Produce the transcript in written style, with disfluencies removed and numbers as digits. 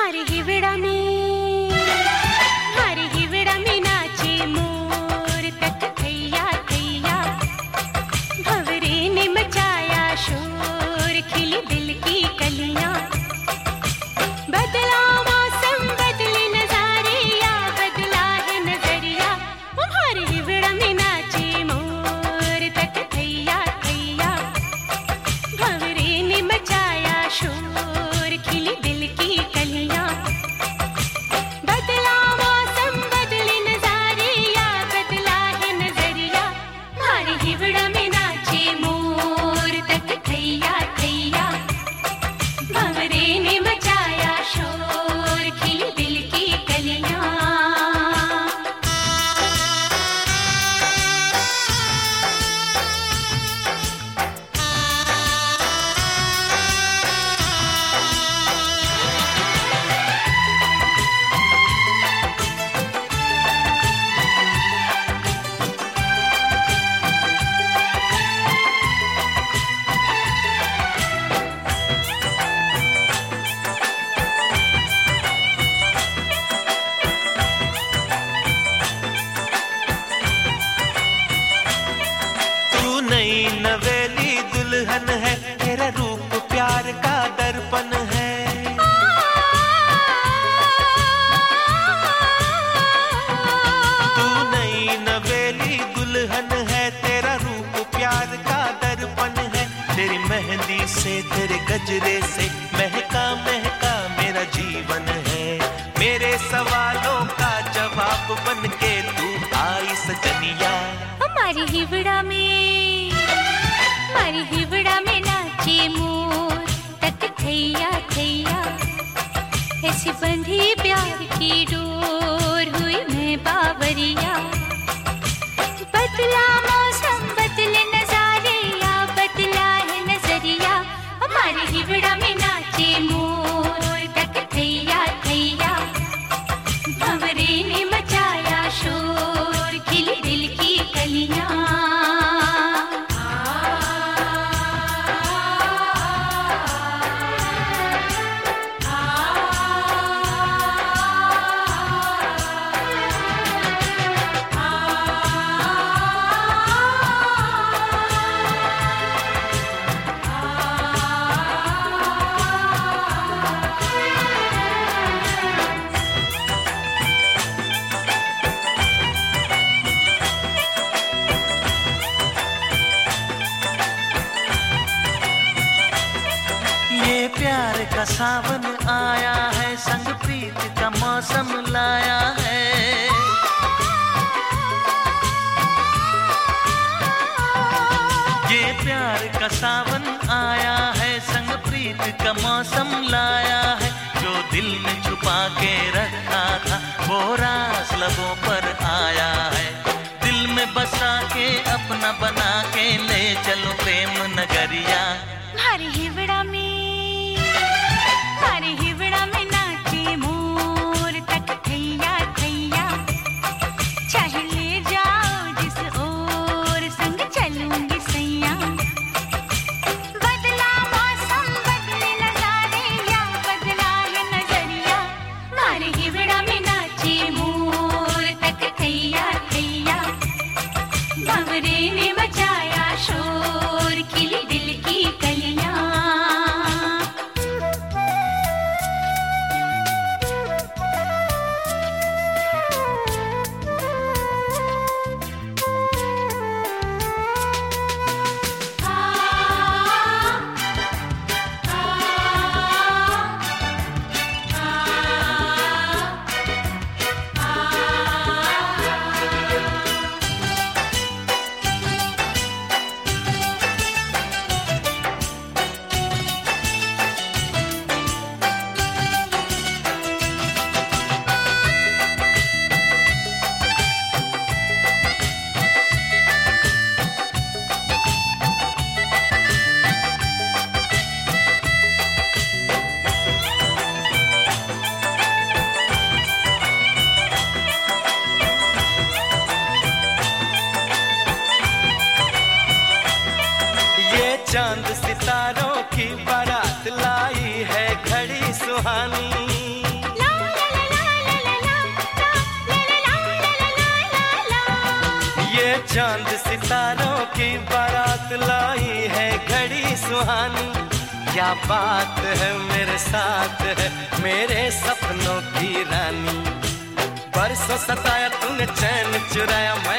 हमारे हिवड़ा में नाचे मोर तक थैया थैया। भंवरे ने मचाया शोर, खिली दिल की कलियां। बदला मौसम बदले नजारे, या बदला है नजरिया। हमारे हिवड़ा में नाचे मोर तक थैया थैया। भंवरे ने मचाया शोर, खिली दिल की कलियां। बदला मौसम बदले नजारे, या बदला है नजरिया। हमारे हिवड़ा में नाचे मोर तक थैया थैया। भंवरे ने मचाया शोर, खिली दिल की कलियां। तू नई नवेली दुल्हन है, तेरा रूप प्यार का दर्पण है। तू नई नवेली दुल्हन है, तेरा रूप प्यार का दर्पण है। तेरी मेहंदी से तेरे गजरे से महका महका मेरा जीवन है। मेरे सवालों का जवाब बन के तू आई सजनिया। हमारे हिवड़ा में नाचे मोर तक थैया थैया। ऐसी बंधी प्यार की डोर, हुई मैं बावरिया। बदला मौसम बदले नजारे, या बदला है नजरिया। हमारे हिवड़ा में नाचे मोर तक थैया थैया। भंवरे ने मचाया शोर, खिली दिल की कलियां। ये प्यार का सावन आया है, संग प्रीत का मौसम लाया है। ये प्यार का सावन आया है, संग प्रीत का मौसम लाया है। जो दिल में छुपा के रखा था, वो राज लबों पर आया है। दिल में बसा के अपना बना के ले चलो प्रेम नगरिया। हमारे हिवड़ा में नाचे मोर तक थैया थैया। चाहे ले जाओ जिस ओर, संग चलूंगी सैया। बदला मौसम बदले नजारे, या बदला है नजरिया। हमारे हिवड़ा में नाचे मोर तक थैया थैया। भंवरे ने मचाया शोर, खिली दिल की कलियां। चांद सितारों की बारात लाई है घड़ी सुहानी। क्या बात है मेरे साथ है मेरे सपनों की रानी। बरसों सताया तूने चैन चुराया, मैं